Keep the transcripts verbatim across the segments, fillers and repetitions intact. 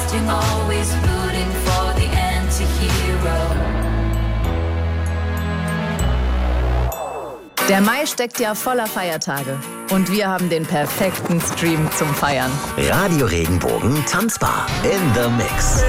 drifting, always rooting for the anti-hero. Der Mai steckt ja voller Feiertage und wir haben den perfekten Stream zum Feiern. Radio Regenbogen Tanzbar in the Mix.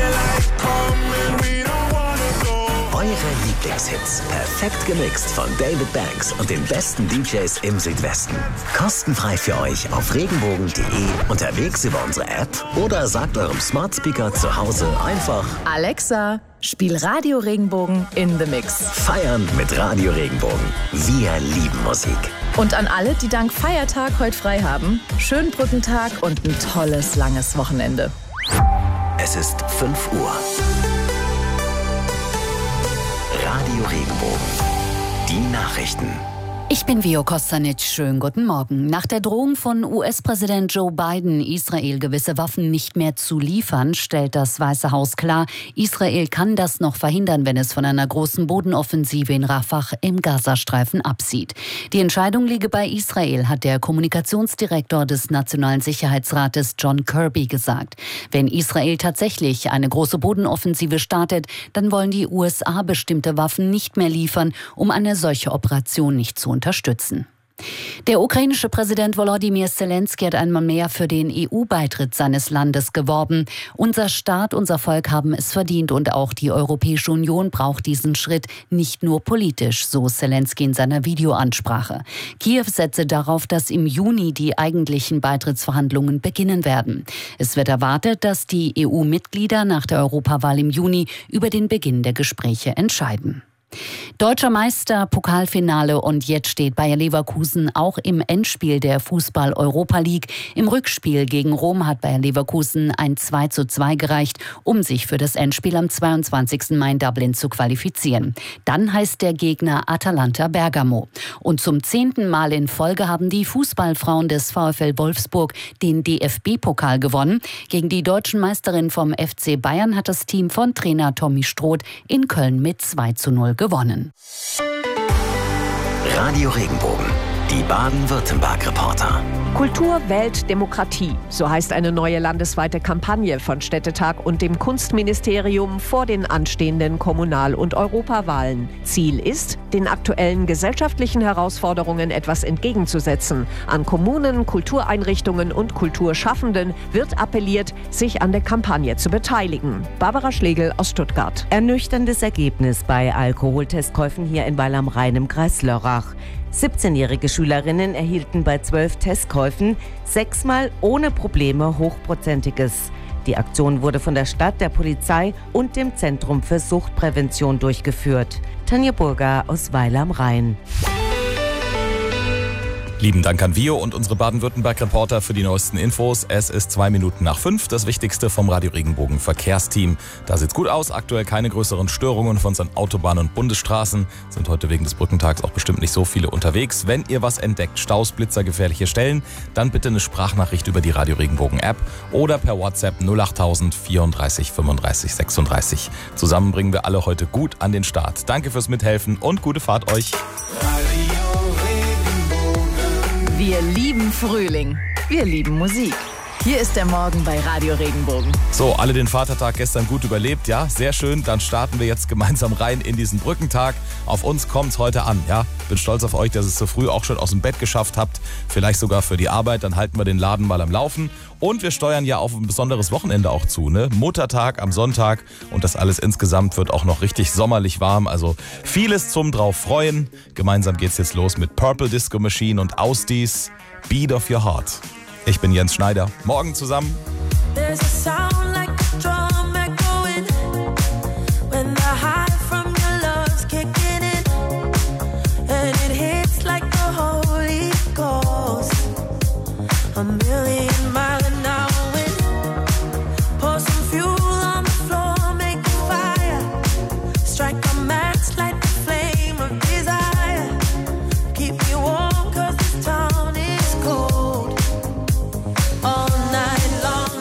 Eure Lieblingshits perfekt gemixt von David Banks und den besten D Js im Südwesten. Kostenfrei für euch auf regenbogen punkt de, unterwegs über unsere App oder sagt eurem Smart Speaker zu Hause einfach: Alexa, spiel Radio Regenbogen in the Mix. Feiern mit Radio Regenbogen. Wir lieben Musik. Und an alle, die dank Feiertag heute frei haben, schönen Brückentag und ein tolles, langes Wochenende. Es ist fünf Uhr. Radio Regenbogen. Die Nachrichten. Ich bin Vio Kostanic. Schönen guten Morgen. Nach der Drohung von U S-Präsident Joe Biden, Israel gewisse Waffen nicht mehr zu liefern, stellt das Weiße Haus klar, Israel kann das noch verhindern, wenn es von einer großen Bodenoffensive in Rafah im Gazastreifen absieht. Die Entscheidung liege bei Israel, hat der Kommunikationsdirektor des Nationalen Sicherheitsrates John Kirby gesagt. Wenn Israel tatsächlich eine große Bodenoffensive startet, dann wollen die U S A bestimmte Waffen nicht mehr liefern, um eine solche Operation nicht zu unterstützen. Der ukrainische Präsident Volodymyr Zelensky hat einmal mehr für den E U-Beitritt seines Landes geworben. Unser Staat, unser Volk haben es verdient und auch die Europäische Union braucht diesen Schritt nicht nur politisch, so Zelensky in seiner Videoansprache. Kiew setze darauf, dass im Juni die eigentlichen Beitrittsverhandlungen beginnen werden. Es wird erwartet, dass die E U-Mitglieder nach der Europawahl im Juni über den Beginn der Gespräche entscheiden. Deutscher Meister, Pokalfinale und jetzt steht Bayer Leverkusen auch im Endspiel der Fußball-Europa League. Im Rückspiel gegen Rom hat Bayer Leverkusen ein zwei zu zwei gereicht, um sich für das Endspiel am zweiundzwanzigsten Mai in Dublin zu qualifizieren. Dann heißt der Gegner Atalanta Bergamo. Und zum zehnten Mal in Folge haben die Fußballfrauen des VfL Wolfsburg den D F B-Pokal gewonnen. Gegen die deutschen Meisterinnen vom F C Bayern hat das Team von Trainer Tommy Stroth in Köln mit zwei zu null gewonnen. Radio Regenbogen, die Baden-Württemberg-Reporter. Kultur, Welt, Demokratie. So heißt eine neue landesweite Kampagne von Städtetag und dem Kunstministerium vor den anstehenden Kommunal- und Europawahlen. Ziel ist, den aktuellen gesellschaftlichen Herausforderungen etwas entgegenzusetzen. An Kommunen, Kultureinrichtungen und Kulturschaffenden wird appelliert, sich an der Kampagne zu beteiligen. Barbara Schlegel aus Stuttgart. Ernüchterndes Ergebnis bei Alkoholtestkäufen hier in Weil am Rhein im Kreis Lörrach. siebzehnjährige Schülerinnen erhielten bei zwölf Testkäufen sechsmal ohne Probleme Hochprozentiges. Die Aktion wurde von der Stadt, der Polizei und dem Zentrum für Suchtprävention durchgeführt. Tanja Burger aus Weil am Rhein. Lieben Dank an Vio und unsere Baden-Württemberg-Reporter für die neuesten Infos. Es ist zwei Minuten nach fünf, das Wichtigste vom Radio Regenbogen Verkehrsteam. Da sieht's gut aus, aktuell keine größeren Störungen von unseren Autobahnen und Bundesstraßen. Sind heute wegen des Brückentags auch bestimmt nicht so viele unterwegs. Wenn ihr was entdeckt, Staus, Blitzer, gefährliche Stellen, dann bitte eine Sprachnachricht über die Radio Regenbogen App oder per WhatsApp null acht null null vierunddreißig fünfunddreißig sechsunddreißig. Zusammen bringen wir alle heute gut an den Start. Danke fürs Mithelfen und gute Fahrt euch. Wir lieben Frühling. Wir lieben Musik. Hier ist der Morgen bei Radio Regenbogen. So, alle den Vatertag gestern gut überlebt, ja, sehr schön. Dann starten wir jetzt gemeinsam rein in diesen Brückentag. Auf uns kommt's heute an, ja. Bin stolz auf euch, dass ihr es so früh auch schon aus dem Bett geschafft habt. Vielleicht sogar für die Arbeit, dann halten wir den Laden mal am Laufen. Und wir steuern ja auf ein besonderes Wochenende auch zu, ne? Muttertag am Sonntag und das alles insgesamt wird auch noch richtig sommerlich warm. Also vieles zum drauf freuen. Gemeinsam geht's jetzt los mit Purple Disco Machine und Ausdies, Beat of Your Heart. Ich bin Jens Schneider. Morgen zusammen. All night long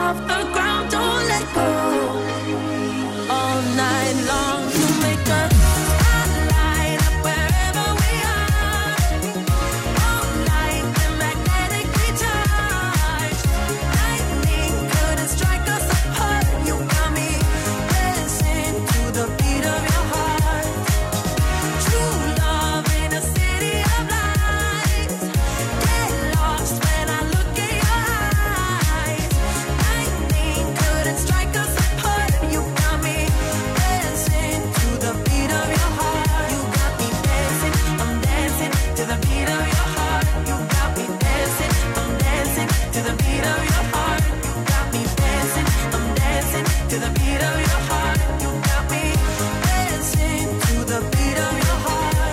off the ground, don't let go. All night long, you make a spotlight up wherever we are. All night, we're magnetically charged. Lightning couldn't strike us apart. You got me dancing to the beat of your heart. True love in a city of lights. Get lost when I look in your eyes. Lightning couldn't strike us apart. You got me dancing to the beat of your heart. You got me dancing, I'm dancing to the beat of your heart. You got me dancing, I'm dancing to the beat of your heart. You got me dancing, I'm dancing to the beat of your heart. You got me dancing to the beat of your heart.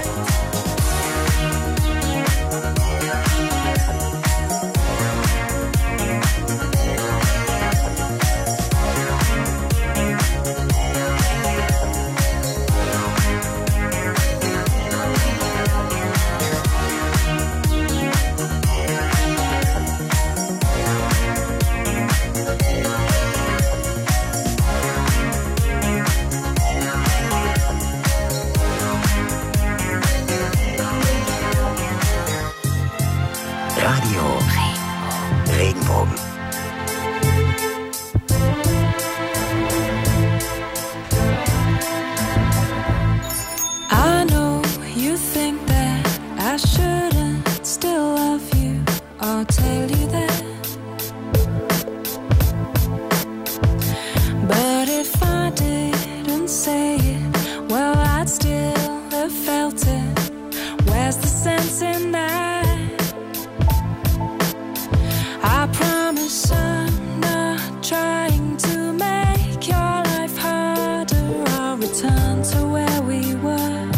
Radio Regenbogen. I know you think that I shouldn't still love you or tell you that. But if I didn't say it, well, I'd still have felt it. Where's the sense in that? I promise I'm not trying to make your life harder. I'll return to where we were.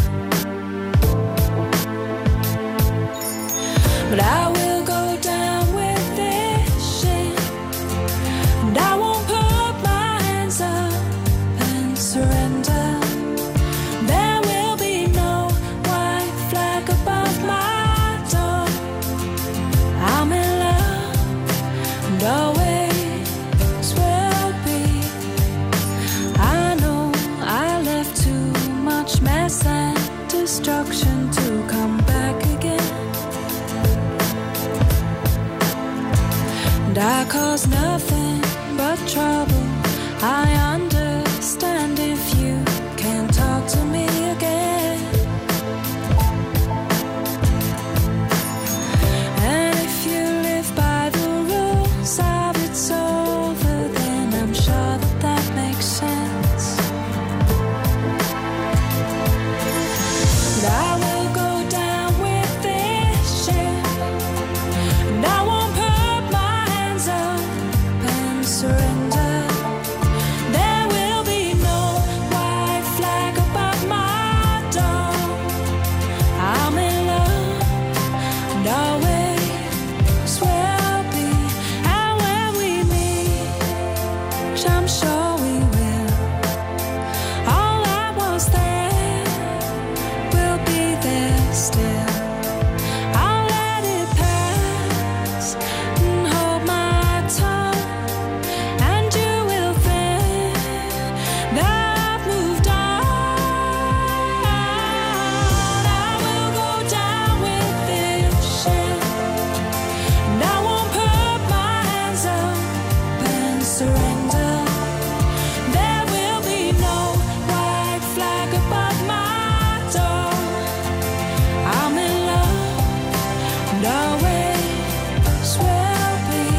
But I will go down with this shit. And I won't put my hands up and surrender. There will be no white flag above my door. I'm in love and always will be. I know I left too much mess and destruction to come back again. And I cause nothing but trouble. I understand if you can't talk to me again. And if you live by the rules of it's over, then I'm sure that that makes sense. But I will go down with this shit. And I won't put my hands up and surrender. There will be no white flag above my door. I'm in love and always will be. And when we meet, which I'm sure we will, all that was there will be there still. I'll let it pass and hold my tongue, and you will think that I've moved on. I will go down with this shit, and I won't put my hands up and surrender. There will be no white flag above my door. I'm in love and always will be.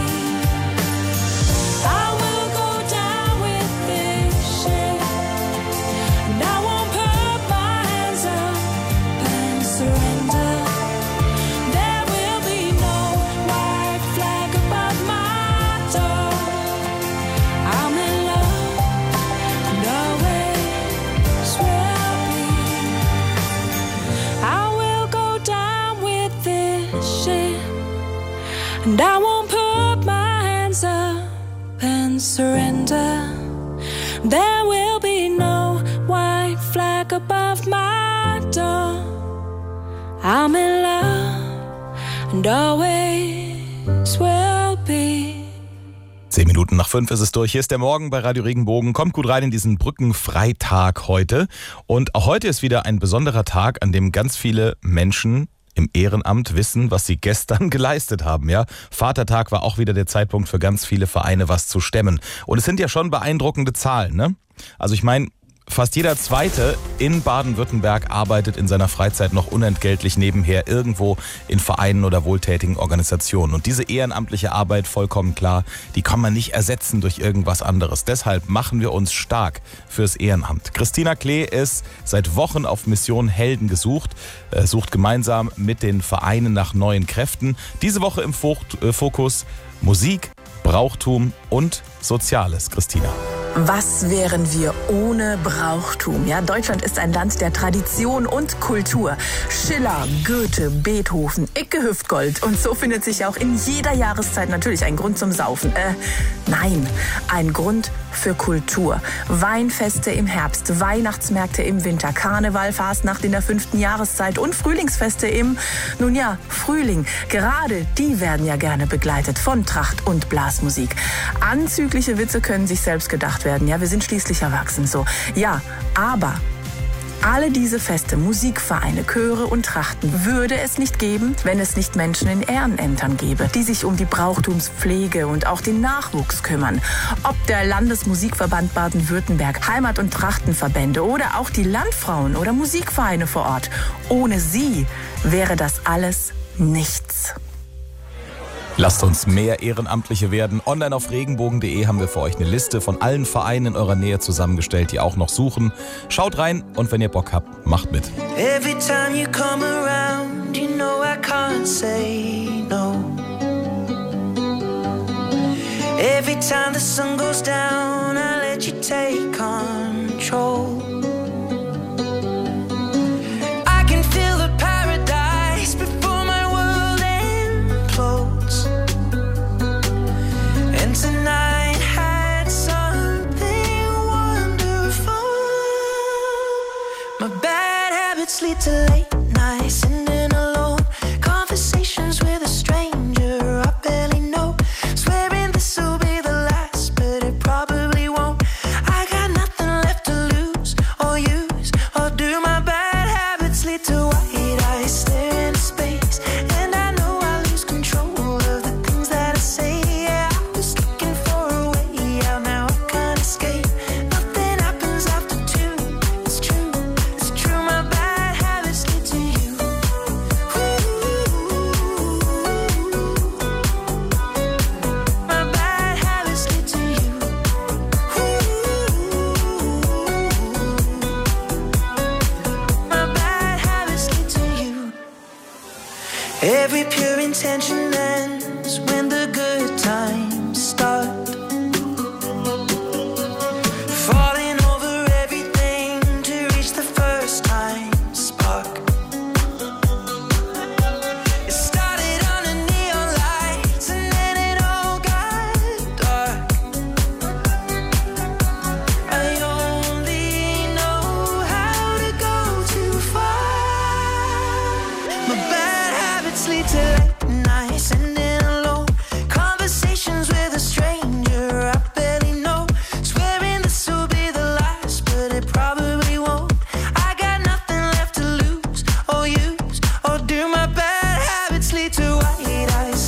I will go down with this shit, and I won't put my hands up and surrender. There will be no white flag above my door. I'm in love and always will be. I will go down with this shit, and I won't put my hands up and surrender. There will be no white flag above my door. I'm in love and always will be. Zehn Minuten nach fünf ist es durch. Hier ist der Morgen bei Radio Regenbogen. Kommt gut rein in diesen Brückenfreitag heute. Und auch heute ist wieder ein besonderer Tag, an dem ganz viele Menschen im Ehrenamt wissen, was sie gestern geleistet haben. Ja, Vatertag war auch wieder der Zeitpunkt für ganz viele Vereine, was zu stemmen. Und es sind ja schon beeindruckende Zahlen, ne? Also ich meine, fast jeder Zweite in Baden-Württemberg arbeitet in seiner Freizeit noch unentgeltlich nebenher irgendwo in Vereinen oder wohltätigen Organisationen. Und diese ehrenamtliche Arbeit, vollkommen klar, die kann man nicht ersetzen durch irgendwas anderes. Deshalb machen wir uns stark fürs Ehrenamt. Christina Klee ist seit Wochen auf Mission Helden gesucht, äh, sucht gemeinsam mit den Vereinen nach neuen Kräften. Diese Woche im Fokus Musik, Brauchtum und Soziales. Christina. Was wären wir ohne Brauchtum? Ja, Deutschland ist ein Land der Tradition und Kultur. Schiller, Goethe, Beethoven, Icke Hüftgold. Und so findet sich auch in jeder Jahreszeit natürlich ein Grund zum Saufen. Äh, nein, ein Grund für Kultur. Weinfeste im Herbst, Weihnachtsmärkte im Winter, Karneval, Fastnacht in der fünften Jahreszeit und Frühlingsfeste im, nun ja, Frühling. Gerade die werden ja gerne begleitet von Tracht und Blasmusik. Anzügliche Witze können sich selbst gedacht werden. Ja, wir sind schließlich erwachsen, so. Ja, aber alle diese Feste, Musikvereine, Chöre und Trachten würde es nicht geben, wenn es nicht Menschen in Ehrenämtern gäbe, die sich um die Brauchtumspflege und auch den Nachwuchs kümmern. Ob der Landesmusikverband Baden-Württemberg, Heimat- und Trachtenverbände oder auch die Landfrauen oder Musikvereine vor Ort. Ohne sie wäre das alles nichts. Lasst uns mehr Ehrenamtliche werden. Online auf regenbogen punkt de haben wir für euch eine Liste von allen Vereinen in eurer Nähe zusammengestellt, die auch noch suchen. Schaut rein und wenn ihr Bock habt, macht mit. Every time you come around, you know I can't say no. Every time the sun goes down, I let you take control. I can feel the paradise before my world implodes. And tonight had something wonderful. My bad habits lead to late nights, sitting alone, conversations with a stranger I barely know, swearing this will be the last, but it probably won't. I got nothing left to lose or use, or do my bad habits lead to white eyes stare into space, and I know I lose control of the things that I say. Yeah, I was looking for a way out, now I can't escape. Nothing happens after two, it's true, it's true, my bad habits lead to you. My bad habits lead to you. My bad habits lead to you. Every pure intention ends when the good times start. Falling over everything to reach the first time spark. It started under neon lights and then it all got dark. I only know how to go too far. My bad habits lead to late nights, sitting alone, conversations with a stranger I barely know, swearing this will be the last, but it probably won't. I got nothing left to lose or use, or do my bad habits lead to white eyes